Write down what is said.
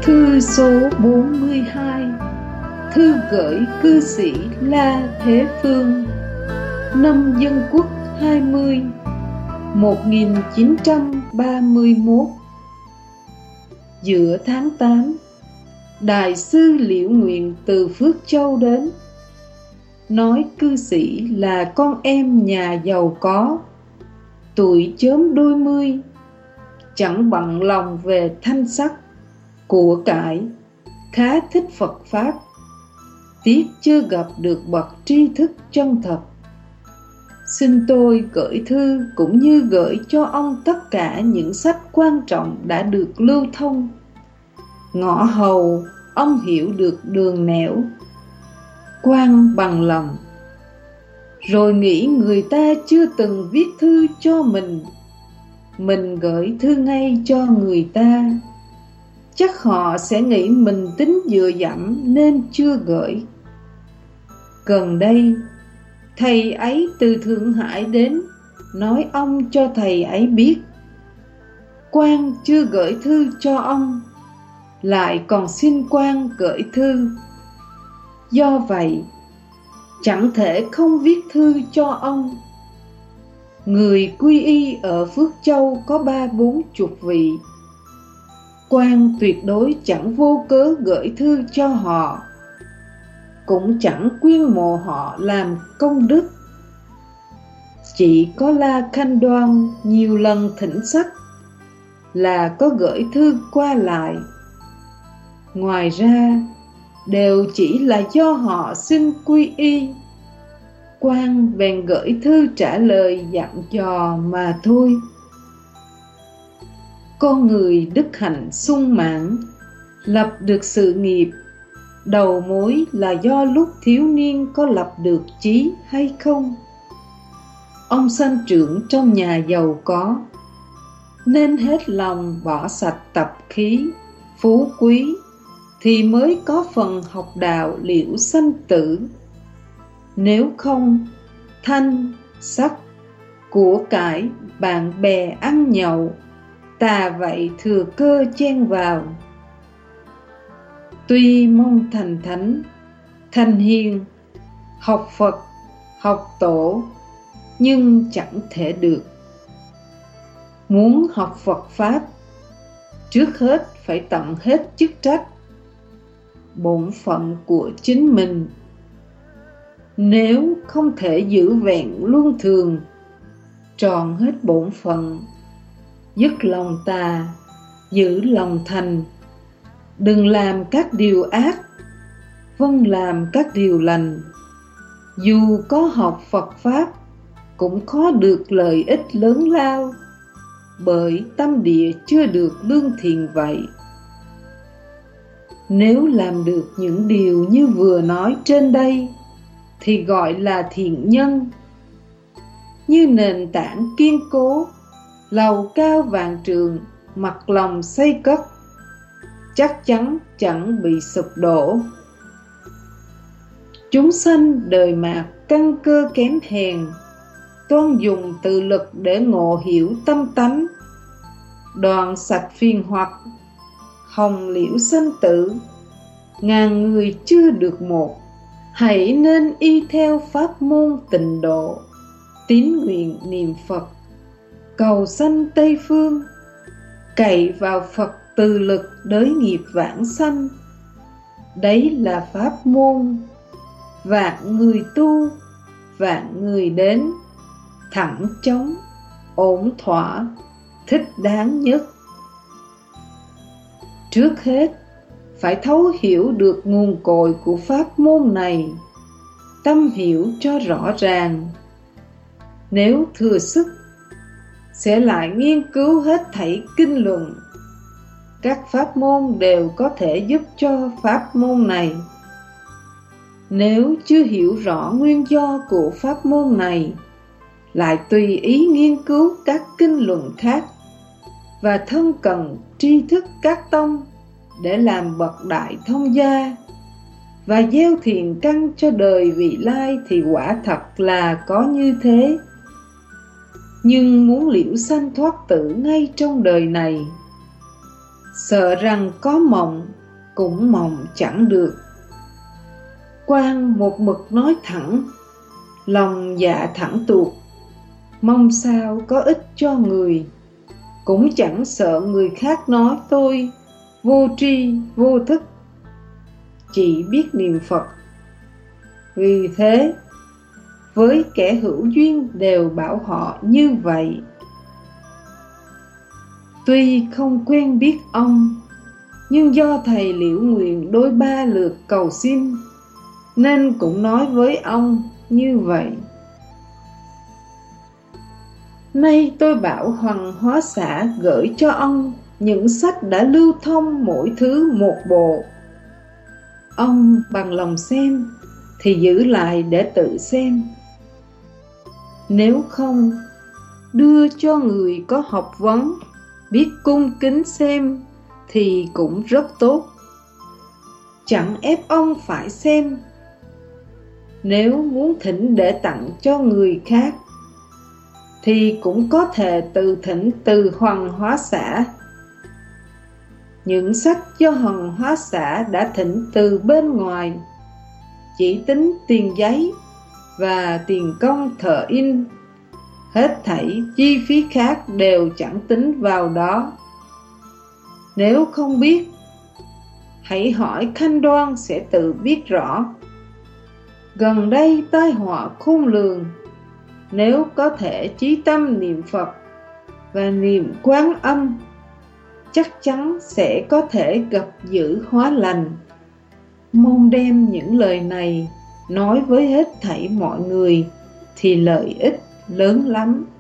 Thư số 42. Thư gửi cư sĩ La Thế Phương. Năm Dân Quốc 20 1931. Giữa tháng 8, Đại sư Liễu Nguyện từ Phước Châu đến, nói cư sĩ là con em nhà giàu có, tuổi chớm đôi mươi, chẳng bận lòng về thanh sắc, của cải, khá thích Phật Pháp, tiếc chưa gặp được bậc tri thức chân thật. Xin tôi gửi thư cũng như gửi cho ông tất cả những sách quan trọng đã được lưu thông, ngõ hầu ông hiểu được đường nẻo, quan bằng lòng. Rồi nghĩ người ta chưa từng viết thư cho mình gửi thư ngay cho người ta, chắc họ sẽ nghĩ mình tính dựa dẫm nên chưa gửi. Gần đây, thầy ấy từ Thượng Hải đến, nói ông cho thầy ấy biết, quan chưa gửi thư cho ông, lại còn xin quan gửi thư. Do vậy, chẳng thể không viết thư cho ông. Người quy y ở Phước Châu có 30-40 vị, quan tuyệt đối chẳng vô cớ gửi thư cho họ, cũng chẳng quyên mộ họ làm công đức. Chỉ có La Khanh Đoan nhiều lần thỉnh sách là có gửi thư qua lại. Ngoài ra đều chỉ là do họ xin quy y, quan bèn gửi thư trả lời dặn dò mà thôi. Con người đức hạnh sung mãn, lập được sự nghiệp, đầu mối là do lúc thiếu niên có lập được chí hay không. Ông sanh trưởng trong nhà giàu có, nên hết lòng bỏ sạch tập khí, phú quý, thì mới có phần học đạo liễu sanh tử. Nếu không, thanh, sắc, của cải, bạn bè ăn nhậu, tà vậy thừa cơ chen vào. Tuy mong thành thánh, thành hiền, học Phật, học tổ, nhưng chẳng thể được. Muốn học Phật Pháp, trước hết phải tận hết chức trách, bổn phận của chính mình. Nếu không thể giữ vẹn luân thường, tròn hết bổn phận, dứt lòng tà, giữ lòng thành, đừng làm các điều ác, vâng làm các điều lành, dù có học Phật Pháp cũng khó được lợi ích lớn lao, bởi tâm địa chưa được lương thiện vậy. Nếu làm được những điều như vừa nói trên đây thì gọi là thiện nhân. Như nền tảng kiên cố, lầu cao vạn trượng, mặt lòng xây cất, chắc chắn chẳng bị sụp đổ. Chúng sanh đời mạt căn cơ kém hèn, toan dùng tự lực để ngộ hiểu tâm tánh, đoạn sạch phiền hoặc, hồng liễu sanh tử. Ngàn người chưa được một, hãy nên y theo pháp môn tịnh độ, tín nguyện niệm Phật, cầu sanh Tây Phương, cậy vào Phật từ lực đới nghiệp vãng sanh. Đấy là pháp môn vạn người tu, vạn người đến, thẳng chóng, ổn thỏa, thích đáng nhất. Trước hết, phải thấu hiểu được nguồn cội của pháp môn này, tâm hiểu cho rõ ràng. Nếu thừa sức, sẽ lại nghiên cứu hết thảy kinh luận. Các pháp môn đều có thể giúp cho pháp môn này. Nếu chưa hiểu rõ nguyên do của pháp môn này, lại tùy ý nghiên cứu các kinh luận khác, và thân cần tri thức các tông để làm bậc đại thông gia và gieo thiện căn cho đời vị lai, thì quả thật là có như thế. Nhưng muốn liễu sanh thoát tử ngay trong đời này, sợ rằng có mộng cũng mộng chẳng được. Quan một mực nói thẳng, lòng dạ thẳng tuột, mong sao có ích cho người, cũng chẳng sợ người khác nói tôi vô tri vô thức, chỉ biết niệm Phật. Vì thế, với kẻ hữu duyên đều bảo họ như vậy. Tuy không quen biết ông, nhưng do thầy Liễu Nguyện đôi ba lượt cầu xin, nên cũng nói với ông như vậy. Nay tôi bảo Hoàng Hóa Xã gửi cho ông những sách đã lưu thông mỗi thứ một bộ. Ông bằng lòng xem thì giữ lại để tự xem. Nếu không, đưa cho người có học vấn, biết cung kính xem thì cũng rất tốt. Chẳng ép ông phải xem. Nếu muốn thỉnh để tặng cho người khác thì cũng có thể tự thỉnh từ Hoàng Hóa Xã. Những sách do Hoàng Hóa Xã đã thỉnh từ bên ngoài, chỉ tính tiền giấy và tiền công thợ in, hết thảy chi phí khác đều chẳng tính vào đó. Nếu không biết, hãy hỏi Khanh Đoan sẽ tự biết rõ. Gần đây tai họa khôn lường, nếu có thể chí tâm niệm Phật và niệm Quán Âm, chắc chắn sẽ có thể gặp dữ hóa lành. Mong đem những lời này nói với hết thảy mọi người thì lợi ích lớn lắm.